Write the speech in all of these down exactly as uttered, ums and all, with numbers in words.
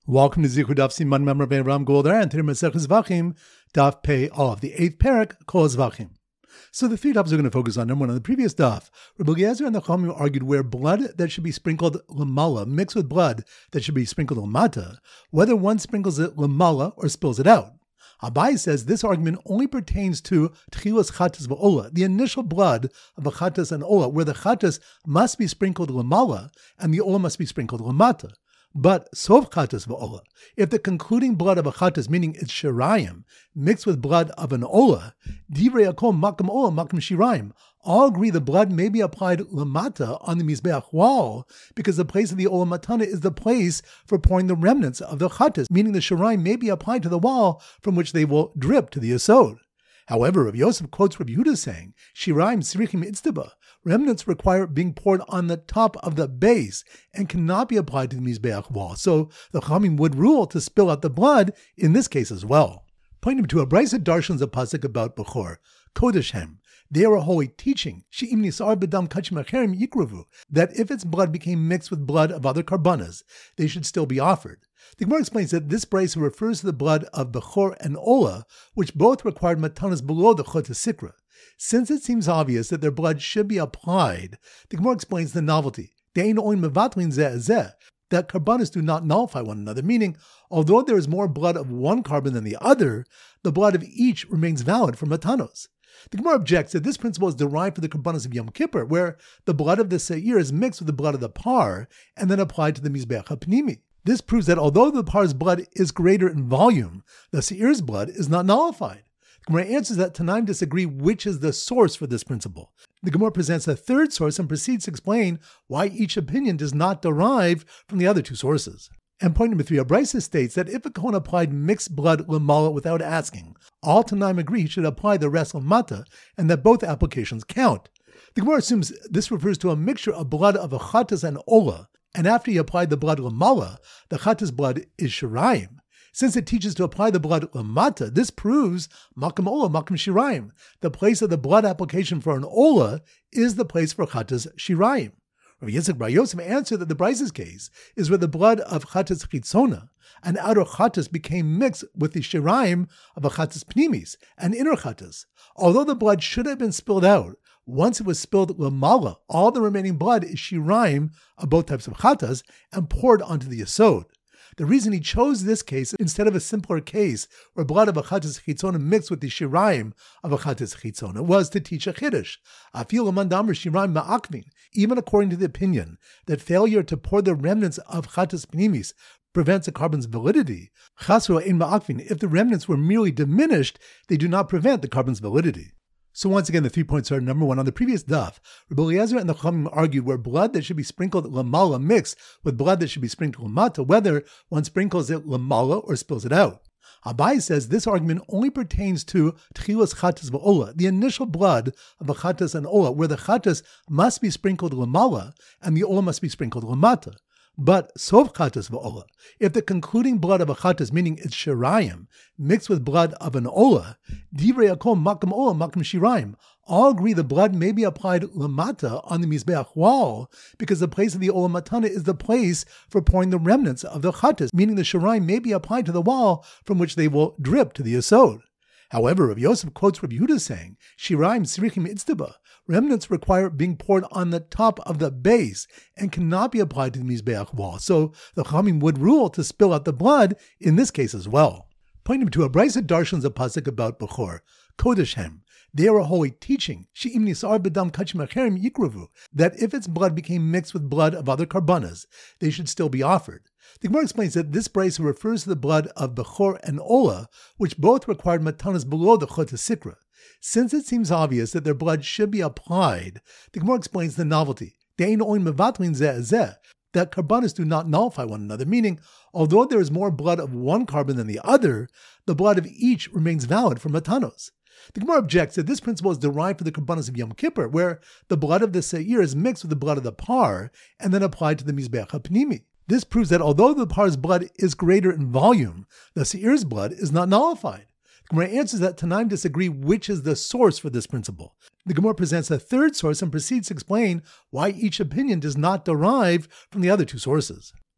Welcome to Zichud Daf Siman Memra Ben Ram Goldar and today Maseches Zvachim Daf Pei Av, the eighth parak, Kol Zvachim. So the three dafs are going to focus on. Number one, on the previous daf, Rabbi Eliezer and the Chachamim argued where blood that should be sprinkled lamala mixed with blood that should be sprinkled lamata, whether one sprinkles it lamala or spills it out. Abai says this argument only pertains to Tchilas Chatas V'Ola, the initial blood of a Chatas and Ola, where the Chatas must be sprinkled lamala and the Ola must be sprinkled lamata. But Sof Chatas V'Ola, if the concluding blood of a Chatas, meaning its Shirayim, mixed with blood of an Ola, Divrei Akom Makam Ola Makam Shirayim, all agree the blood may be applied lamata on the Mizbeach wall because the place of the Ola Matana is the place for pouring the remnants of the Chatas, meaning the Shirayim may be applied to the wall from which they will drip to the Yesod. However, Rav Yosef quotes Rav Yehuda saying, Shirayim Sirichim Itztaba, remnants require being poured on the top of the base and cannot be applied to the Mizbeach wall. So the Chachamim would rule to spill out the blood in this case as well. Pointing to a Brisa Darshans a pasuk about Bechor, Kodesh Hem. They are a holy teaching, She'im Nisar B'dam Kachim Acherim Yikravu, that if its blood became mixed with blood of other karbanas, they should still be offered. The Gemara explains that this Brisa refers to the blood of Bechor and Ola, which both required matanas below the Chot Sikra. Since it seems obvious that their blood should be applied, the Gemara explains the novelty. De'ein oin mevatlin zeh zeh, that karbanas do not nullify one another, meaning, although there is more blood of one carbon than the other, the blood of each remains valid for matanos. The Gemara objects that this principle is derived from the karbanos of Yom Kippur, where the blood of the seir is mixed with the blood of the par and then applied to the mizbeach hapnimi. This proves that although the par's blood is greater in volume, the seir's blood is not nullified. The Gemara answers that Tanaim disagree which is the source for this principle. The Gemara presents a third source and proceeds to explain why each opinion does not derive from the other two sources. And point number three, a Brisa states that if a Kohen applied mixed blood lamala without asking, all Tanaim agree he should apply the rest lamata, and that both applications count. The Gemara assumes this refers to a mixture of blood of a Chatas and Ola, and after he applied the blood lamala, the Chatas blood is Shirayim. Since it teaches to apply the blood lamata, this proves makam ola, makam shirayim. The place of the blood application for an ola is the place for chatas shirayim. Rav Yitzchak Bar Yosef answered that the Brisa's case is where the blood of chatas chitzona, an outer chatas, became mixed with the shirayim of a chatas pnimis, an inner chatas. Although the blood should have been spilled out, once it was spilled lamala, all the remaining blood is shirayim of both types of chatas and poured onto the yesod. The reason he chose this case instead of a simpler case where blood of a chatas chitzona mixed with the shirayim of a chatas chitzona was to teach a chiddush. Afil amandamar shirayim ma'akvin, even according to the opinion that failure to pour the remnants of chatas pnimis prevents a carbon's validity. Chasru in ma'akvin, if the remnants were merely diminished, they do not prevent the carbon's validity. So once again, the three points are: number one, on the previous daf, Rabbi Eliezer and the Chachamim argued where blood that should be sprinkled lamala mixed with blood that should be sprinkled lamata, whether one sprinkles it lamala or spills it out. Abai says this argument only pertains to Tchilas Chatas V'Ola, the initial blood of a Chatas and Ola, where the Chatas must be sprinkled lamala and the Ola must be sprinkled lamata. But Sof Chatas V'Ola, if the concluding blood of a Chatas, meaning its Shirayim, mixed with blood of an Ola, Divrei Akom Makam Ola Makam Shirayim, all agree the blood may be applied lamata on the Mizbeach wall because the place of the Ola Matana is the place for pouring the remnants of the Chatas, meaning the Shirayim may be applied to the wall from which they will drip to the Yesod. However, Rav Yosef quotes Rav Yehuda saying, Shirayim Sirichim Itztaba, remnants require being poured on the top of the base and cannot be applied to the Mizbeach wall. So the Chachamim would rule to spill out the blood in this case as well. Pointing to a Brisa Darshans a pasuk about Bechor, Kodesh Hem. They are a holy teaching, She'im Nisar B'dam Kachim Acherim Yikravu, that if its blood became mixed with blood of other karbanas, they should still be offered. The Gemara explains that this Brisa refers to the blood of Bechor and Ola, which both required matanas below the Chot Sikra. Since it seems obvious that their blood should be applied, the Gemara explains the novelty. De'ein oin mevatlin zeh zeh, that karbanas do not nullify one another, meaning, although there is more blood of one carbon than the other, the blood of each remains valid for matanos. The Gemara objects that this principle is derived from the karbanos of Yom Kippur, where the blood of the seir is mixed with the blood of the par and then applied to the mizbeach hapnimi. This proves that although the par's blood is greater in volume, the seir's blood is not nullified. The Gemara answers that Tanaim disagree which is the source for this principle. The Gemara presents a third source and proceeds to explain why each opinion does not derive from the other two sources.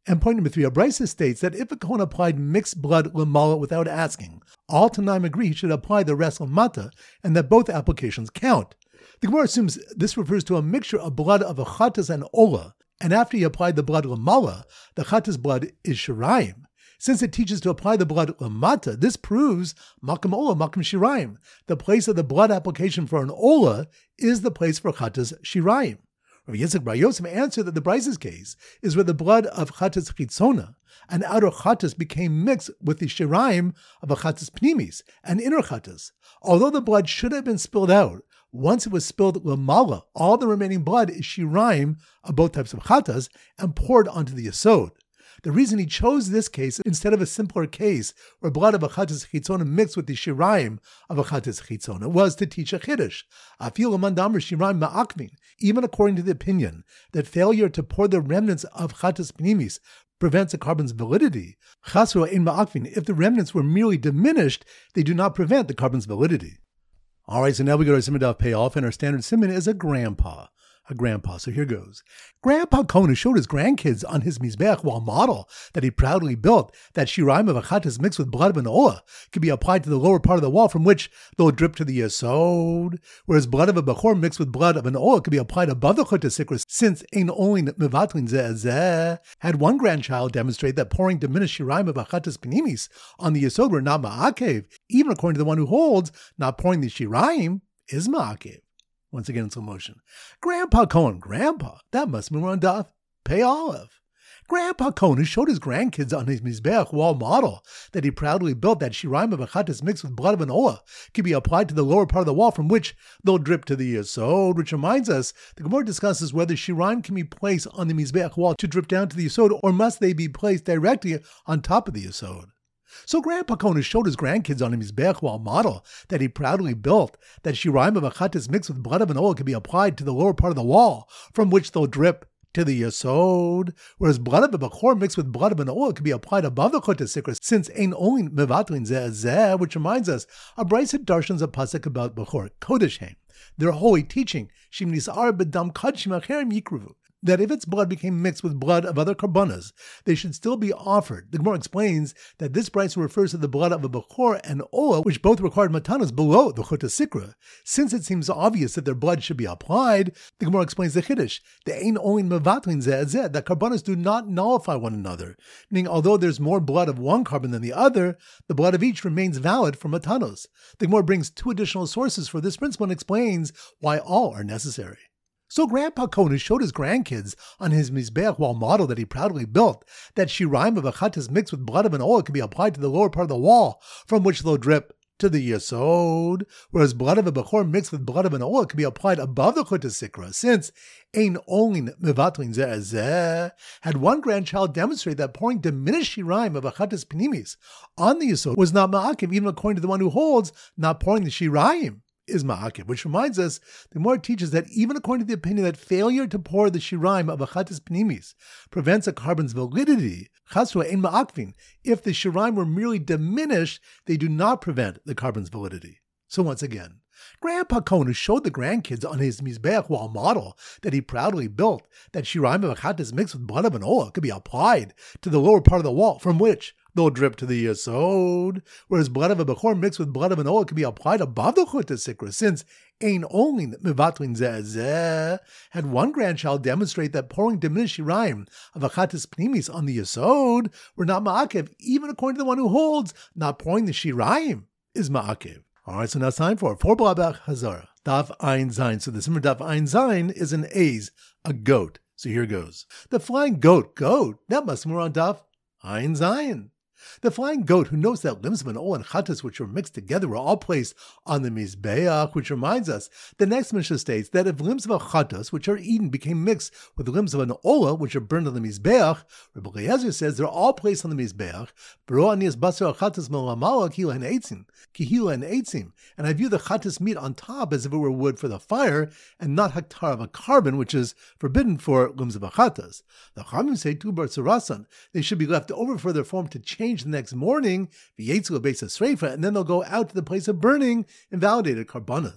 And point number three, a Brisa states that if a Kohen applied mixed blood lamala without asking, all Tanaim agree he should apply the rest lamata, and that both applications count. The Gemara assumes this refers to a mixture of blood of a chatas and ola, and after he applied the blood lamala, the chatas blood is shirayim. Since it teaches to apply the blood lamata, this proves makam ola, makam shirayim. The place of the blood application for an ola is the place for chatas shirayim. Rav Yitzchak Bar Yosef answered that the Brisa's case is where the blood of chatas chitzona, an outer chatas, became mixed with the shirayim of a chatas pnimis, an inner chatas. Although the blood should have been spilled out, once it was spilled lamala, all the remaining blood is shirayim of both types of chatas and poured onto the yesod. The reason he chose this case instead of a simpler case where blood of a chatas chitzona mixed with the shirayim of a chatas chitzona was to teach a chiddush. Afil amandamar shirayim ma'akvin. Even according to the opinion that failure to pour the remnants of chatas pnimis prevents a carbon's validity, chasru ein ma'akvin. If the remnants were merely diminished, they do not prevent the carbon's validity. All right, so now we go to Siman Daf Payoff, and our standard Siman is a grandpa. A grandpa. So here goes. Grandpa Kohen showed his grandkids on his Mizbeach wall model that he proudly built that shirayim of a chatas mixed with blood of an olah could be applied to the lower part of the wall from which they'll drip to the yesod, whereas blood of a bechor mixed with blood of an olah could be applied above the chotes sikra, since ein only mevatlin zeh zeh. Had one grandchild demonstrate that pouring diminished shirayim of a chatas pnimis on the yesod were not ma'akev, even according to the one who holds not pouring the shirayim is ma'akev. Once again in slow motion. Grandpa Kohen, Grandpa, that must mean we're on Daf Pei Aleph. Grandpa Kohen showed his grandkids on his Mizbeach wall model that he proudly built that shirayim of a chatas mixed with blood of an olah can be applied to the lower part of the wall from which they'll drip to the yesod, which reminds us, the Gemara discusses whether shirayim can be placed on the Mizbeach wall to drip down to the yesod, or must they be placed directly on top of the yesod. So Grandpa Kohen showed his grandkids on his Mizbeach wall model that he proudly built that shirayim of a chatas mixed with blood of an olah can be applied to the lower part of the wall from which they'll drip to the yesod, whereas blood of a bechor mixed with blood of an olah can be applied above the chotes sikra, since ein only mevatlin zeh zeh, which reminds us, a Brisa darshans a pasuk about bechor, kodesh heim, their holy teaching, shim nisar bedam kadshim acherim yikruvu, that if its blood became mixed with blood of other karbanas, they should still be offered. The Gemara explains that this Brisa refers to the blood of a bechor and olah, which both required matanas below the chotes sikra. Since it seems obvious that their blood should be applied, the Gemara explains the chiddush, the ein only mevatlin zeh zeh, that karbanas do not nullify one another, meaning although there's more blood of one carbon than the other, the blood of each remains valid for matanos. The Gemara brings two additional sources for this principle and explains why all are necessary. So Grandpa Kohen showed his grandkids on his Mizbeach wall model that he proudly built that shirayim of a chatas mixed with blood of an olah can be applied to the lower part of the wall from which they'll drip to the yesod, whereas blood of a bechor mixed with blood of an olah can be applied above the chotes sikra, since ein only mevatlin zeh zeh. Had one grandchild demonstrate that pouring diminished shirayim of a chatas pnimis on the yesod was not ma'akev, even according to the one who holds not pouring the shirayim is ma'akev, which reminds us, the Gemara teaches that even according to the opinion that failure to pour the shirayim of a chatas pnimis prevents a carbon's validity, chasru ein ma'akvin, if the shirayim were merely diminished, they do not prevent the carbon's validity. So once again, Grandpa Kohen showed the grandkids on his Mizbeach wall model that he proudly built that shirayim of a chatas mixed with blood of an olah could be applied to the lower part of the wall from which they'll drip to the yesod, whereas blood of a bechor mixed with blood of an olah can be applied above the chotes sikra, since ein only mevatlin zeh zeh. Had one grandchild demonstrate that pouring diminished shirayim of a chatas pnimis on the yesod were not ma'akev, even according to the one who holds not pouring the shirayim is ma'akev. All right, so now it's time for four blabach hazara. Daf Ein Zayin. So the Simmer Daf Ein Zayin is an A's, a goat. So here goes. The flying goat, goat. That must be on Daf Ein Zayin. The flying goat who knows that limbs of an olah and chatas which were mixed together were all placed on the mizbeach, which reminds us, the next Mishnah states that if limbs of a chatas which are eaten became mixed with limbs of an olah which are burned on the mizbeach, Rabbi Eliezer says they're all placed on the mizbeach, and I view the chatas meat on top as if it were wood for the fire, and not hektar of a carbon, which is forbidden for limbs of a chatas. The Chachamim say tu bar tzarasan, they should be left over for their form to change the next morning, and then they'll go out to the place of burning invalidated karbanas.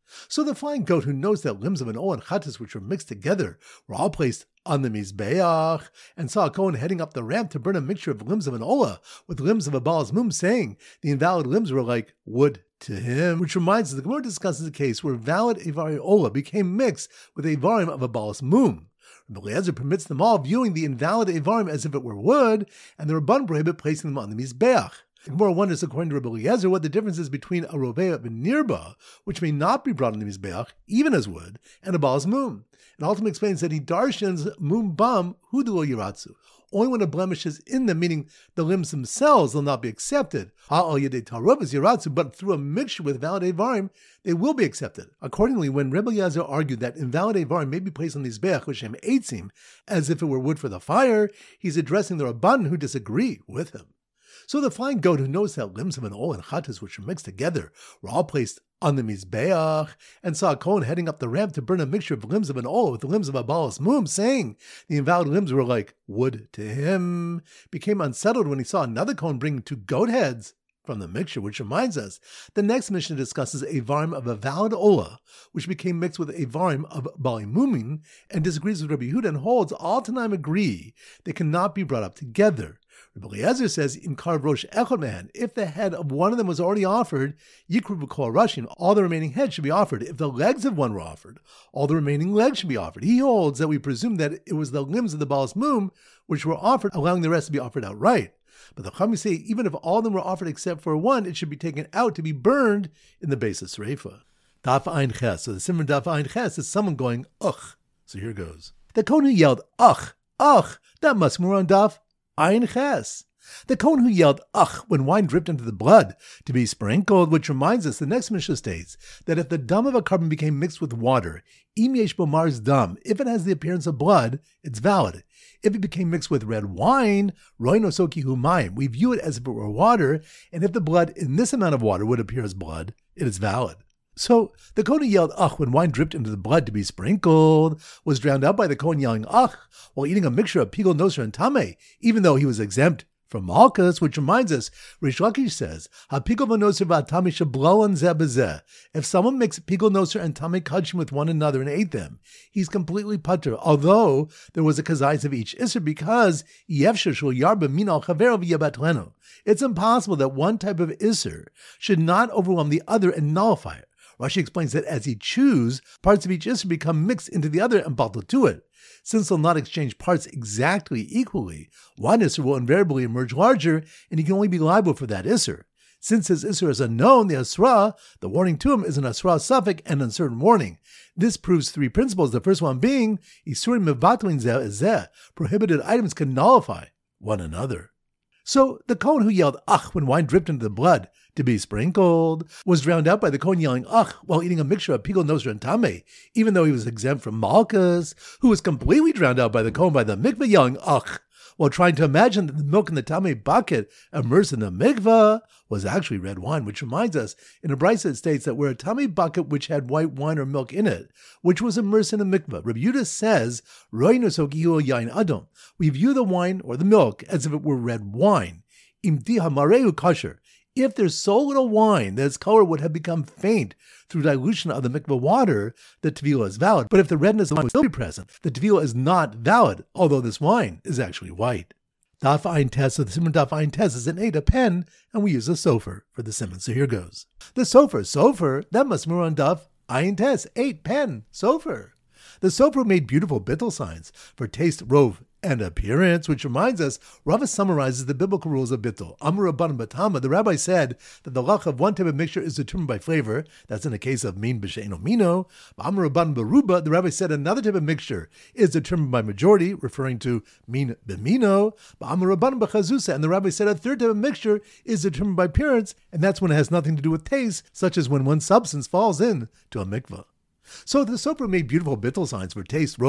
So the flying goat, who knows that limbs of an olah and chattis which were mixed together were all placed on the mizbeach, and saw a Kohen heading up the ramp to burn a mixture of limbs of an olah with limbs of a Baal's mum, saying the invalid limbs were like wood to him, which reminds us the Gemara discusses a case where valid Ivari olah became mixed with Ivarim of a Baal's mum. Rabbi Eliezer permits them all, viewing the invalid Ivarim as if it were wood, and the Rabban prohibit placing them on the mizbeach. The Gemara wonders, according to Rabbi Eliezer, what the difference is between a rovea v'nirba, which may not be brought on the mizbeach, even as wood, and a Baal's mum. It ultimately explains that he darshans mum bam hudulo yiratzu. Only when a blemish is in them, meaning the limbs themselves, will not be accepted. Ha'al yedei tarubas yiratzu, but through a mixture with valid Ivarim, they will be accepted. Accordingly, when Rabbi Eliezer argued that invalid Ivarim may be placed on the mizbeach l'shem eitzim, as if it were wood for the fire, he's addressing the Rabban who disagree with him. So the flying goat, who knows that limbs of an olah and chattis which were mixed together were all placed on the mizbeach, and saw a Kohen heading up the ramp to burn a mixture of limbs of an olah with the limbs of a Baal's mum, saying the invalid limbs were like wood to him, became unsettled when he saw another Kohen bring two goat heads from the mixture, which reminds us the next mission discusses Ivarim of a valid olah, which became mixed with Ivarim of Baalei mumin, and disagrees with Rabbi Yehuda and holds all Tanaim agree they cannot be brought up together. Rabbi Eliezer says, "In karv rosh echad man, if the head of one of them was already offered, yikru b'kol rashin, all the remaining heads should be offered. If the legs of one were offered, all the remaining legs should be offered." He holds that we presume that it was the limbs of the Baal's mum which were offered, allowing the rest to be offered outright. But the Chachamim say, even if all of them were offered except for one, it should be taken out to be burned in the base of Sreifa. Daf Ein Ches. So the simmer Daf Ein Ches is someone going, ugh. So here goes. The Kohen who yelled, ugh, ugh, that must be on Daf Ein Ches. The Kohen who yelled, ugh, when wine dripped into the blood to be sprinkled, which reminds us, the next Mishnah states that if the dam of a carbon became mixed with water, im yesh bo mars dam, if it has the appearance of blood, it's valid. If it became mixed with red wine, roi no soki hu mayim, we view it as if it were water, and if the blood in this amount of water would appear as blood, it is valid. So the Kohen who yelled, ugh, when wine dripped into the blood to be sprinkled, was drowned out by the Kohen yelling, ugh, while eating a mixture of pigul noser and tameh, even though he was exempt from malchus, which reminds us, Rish Lakish says, "Ha-pigul v'noser v'atami shabloan zeh b'zeh." If someone mixed pigul noser and tamei kachim with one another and ate them, he's completely putter. Although there was a kazais of each iser, because yevshir shul yarba minal chavero v'yabatlenu. It's impossible that one type of iser should not overwhelm the other and nullify it. Rashi explains that as he chews, parts of each iser become mixed into the other and batal to it. Since they'll not exchange parts exactly equally, one Isser will invariably emerge larger, and he can only be liable for that Isser. Since his Isser is unknown, the Asra, the warning to him, is an Asra suffix and uncertain warning. This proves three principles, the first one being, Isurim mevatlin zeh zeh, prohibited items can nullify one another. So the Kohen who yelled, ach, when wine dripped into the blood to be sprinkled, was drowned out by the Kohen yelling, ach, while eating a mixture of pigul noser and tameh, even though he was exempt from malchus, who was completely drowned out by the Kohen by the mikveh yelling, ach, while trying to imagine that the milk in the tameh bucket immersed in the mikveh was actually red wine, which reminds us, in a brisa it states that where a tameh bucket which had white wine or milk in it, which was immersed in a mikveh, Rabbi Yehuda says, Roi no soki hu yain adom, we view the wine or the milk as if it were red wine. Im diha mareu kasher, if there's so little wine that its color would have become faint through dilution of the mikveh water, the tevilah is valid. But if the redness of the wine would still be present, the tevilah is not valid, although this wine is actually white. Daf Ein Tes, so the simon Daf Ein Tes is an eight, a pen, and we use a sofer for the simon. So here goes. The sofer, sofer, that must be on Daf Ein Tes, eight, pen, sofer. The sofer made beautiful bittul signs for taste, rove, and appearance, which reminds us, Rava summarizes the biblical rules of bittul. Amar Rabban Batama, the rabbi said that the lach of one type of mixture is determined by flavor. That's in the case of min b'she'eno mino. Amar Rabban Baruba, the rabbi said another type of mixture is determined by majority, referring to min b'mino. Amar Rabban b'chazusa, and the rabbi said a third type of mixture is determined by appearance, and that's when it has nothing to do with taste, such as when one substance falls in to a mikvah. So the sofer made beautiful bittul signs for taste, rove,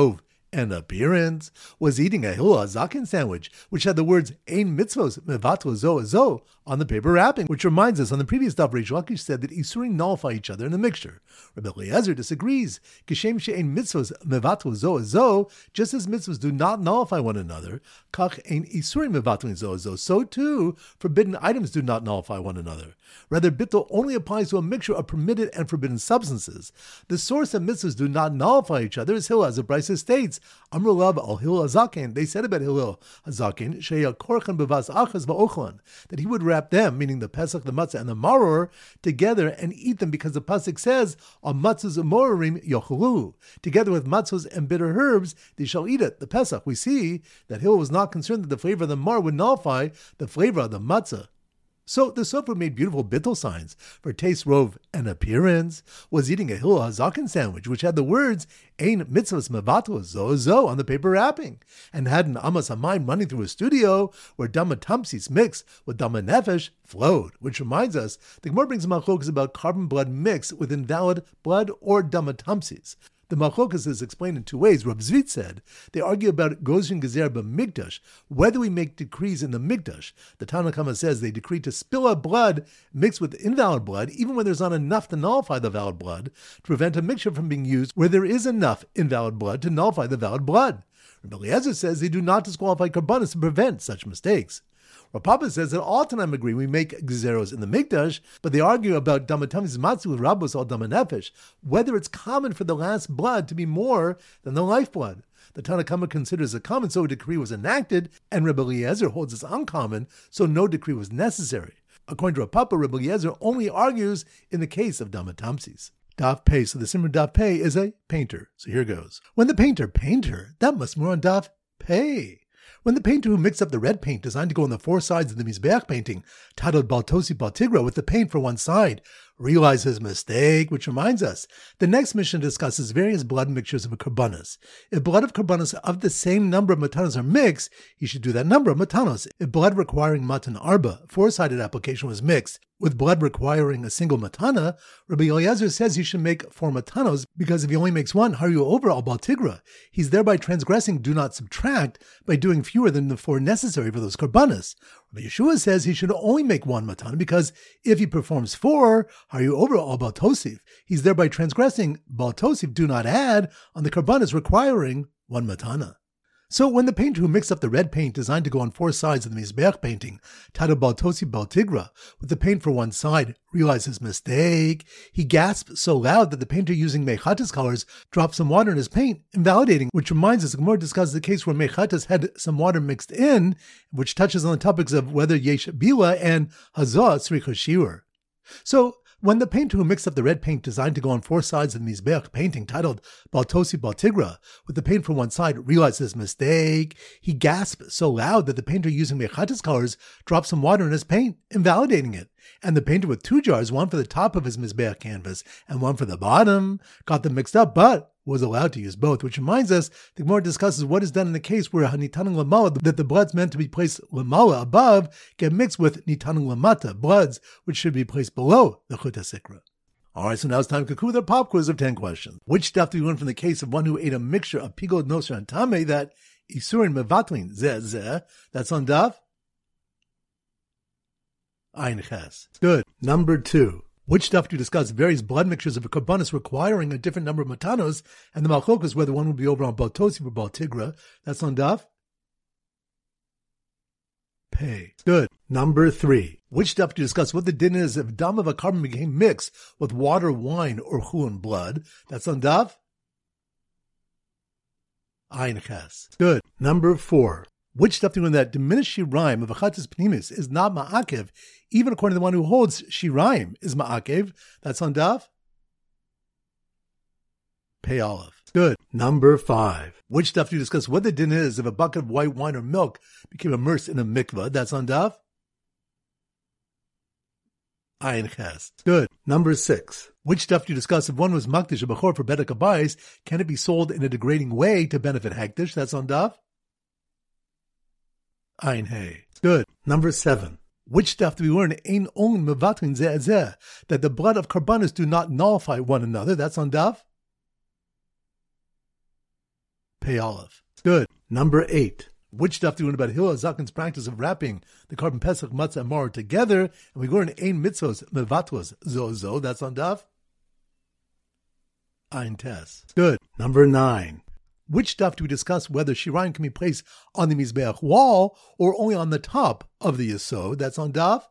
and appearance, was eating a Hillel Hazaken sandwich, which had the words Ein mitzvos mevatlo zo zo on the paper wrapping, which reminds us on the previous daf, Reish Lakish said that Isurim nullify each other in the mixture. Rabbi Eliezer disagrees. Kishem she'ein mitzvos mevatlo zo zo, just as mitzvos do not nullify one another, kach ein Isurim mevatlo zo zo, so too forbidden items do not nullify one another. Rather, bittul only applies to a mixture of permitted and forbidden substances. The source of mitzvahs do not nullify each other is Hillel, as the Brisa states. Amru Lav al Hillel Hazaken. They said about Hillel Hazaken, sheya korchen bevas achas va'ochlan, that he would wrap them, meaning the Pesach, the matzah, and the maror, together and eat them, because the pasuk says, "On matzahs and morim yochelu." Together with matzahs and bitter herbs, they shall eat it. The Pesach. We see that Hillel was not concerned that the flavor of the mar would nullify the flavor of the matzah. So the Sofer made beautiful bittul signs for taste, rove, and appearance, was eating a Hillel Hazaken sandwich, which had the words Ein mitzvahs mevatlo zo zo on the paper wrapping, and had an amas hamayim running through a studio where dama tamsis mixed with dama nefesh flowed, which reminds us, the Gemara brings a machlokas about carbon blood mixed with invalid blood or dama tamsis. The Machlokas is explained in two ways. Rav Zvit said they argue about Gozin Gezer b'Mikdash, whether we make decrees in the Mikdash. The Tanna Kama says they decree to spill out blood mixed with invalid blood, even when there's not enough to nullify the valid blood, to prevent a mixture from being used where there is enough invalid blood to nullify the valid blood. Rabbi Eliezer says they do not disqualify karbanos to prevent such mistakes. Rav Papa says that all Tanaim agree we make gezeros in the Mikdash, but they argue about damatamis matzu with rabbos al damanefesh, whether it's common for the last blood to be more than the lifeblood. The Tanna Kama considers it common, so a decree was enacted, and Rabbi Eliezer holds it's uncommon, so no decree was necessary. According to Rav Papa, Rabbi Eliezer only argues in the case of damatamsis. Daf Pei, so the Simmer Daf Pei is a painter. So here goes. When the painter, painter, that must be on Daf Pei. When the painter who mixed up the red paint designed to go on the four sides of the Mizbeach painting, titled Baltosi Baltigra, with the paint for one side, realized his mistake, which reminds us, the next mission discusses various blood mixtures of a karbanos. If blood of karbanos of the same number of matanos are mixed, he should do that number of matanos. If blood requiring matan arba, four-sided application, was mixed with blood requiring a single matana, Rabbi Eliezer says he should make four matanos, because if he only makes one, haru over al baltigra, he's thereby transgressing do not subtract by doing fewer than the four necessary for those karbanos. Rabbi Yeshua says he should only make one matana, because if he performs four, haru over al baltosif, he's thereby transgressing baltosif do not add on the karbanos requiring one matana. So when the painter who mixed up the red paint designed to go on four sides of the Mizbeach painting, titled Baltosi Baltigra, with the paint for one side, realized his mistake, he gasped so loud that the painter using Mechatas colors dropped some water in his paint, invalidating, which reminds us, the Gemara discusses the case where Mechatas had some water mixed in, which touches on the topics of whether Yesh Bila and Hazah Tzricha Shiur. So, when the painter who mixed up the red paint designed to go on four sides of the Mizbeach painting titled Baltosi Baltigra, with the paint for one side, realized his mistake, he gasped so loud that the painter using Mechatas colors dropped some water in his paint, invalidating it. And the painter with two jars, one for the top of his Mizbeach canvas and one for the bottom, got them mixed up, but was allowed to use both, which reminds us, the Gemara discusses what is done in the case where Nitanung Lamala, that the bloods meant to be placed Lamala above, get mixed with Nitanung Lamata, bloods which should be placed below the Chut HaSikra. Alright, so now it's time to conclude our pop quiz of ten questions. Which stuff do we learn from the case of one who ate a mixture of Pigol, Nosra, and Tameh that Isurin Mevatlin, Zeh, Zeh, that's on Daf? Ein Ches. Good. Number two. Which stuff do you discuss various blood mixtures of a karbanos requiring a different number of matanos, and the malchokas whether one would be over on Baltosi or Baltigra? That's on Daf Pei. Good. Number three. Which stuff do you discuss what the din is if dam of a carbon became mixed with water, wine, or chulin blood? That's on Daf Ein Ches. Good. Number four. Which stuff do you know that diminished shirayim of achatis pnimis is not ma'akev, even according to the one who holds shirayim is ma'akev? That's on Daf Pei Aleph. Good. Number five. Which stuff do you discuss what the din is if a bucket of white wine or milk became immersed in a mikvah? That's on Daf Ein Ches. Good. Number six. Which stuff do you discuss if one was makdish a bechor for bedek habayis, can it be sold in a degrading way to benefit hektish? That's on Daf Ein Hey. Good. Number seven. Which stuff do we learn? Ein on mevatlin zeh zeh, that the blood of karbanos do not nullify one another. That's on Daf Pei Aleph. Good. Number eight. Which stuff do we learn about Hillel Zaken's practice of wrapping the carbon Pesach, Matzah, and Maror together? And we go in Ein Mitzvos Mevatos Zozo. That's on Daf Ein Tes. Good. Number nine. Which stuff do we discuss whether Shirayim can be placed on the Mizbeach wall or only on the top of the Yesod? That's on Daf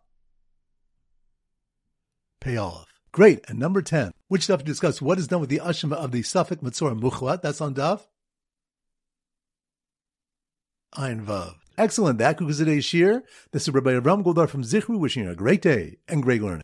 Pei Aleph. Great. And number ten. Which stuff to discuss what is done with the Ashima of the Safek Metzora Muchlat? That's on Daf Ein Vav. Excellent. That concludes today's shir. This is Rabbi Avram Goldar from Zichru wishing you a great day and great learning.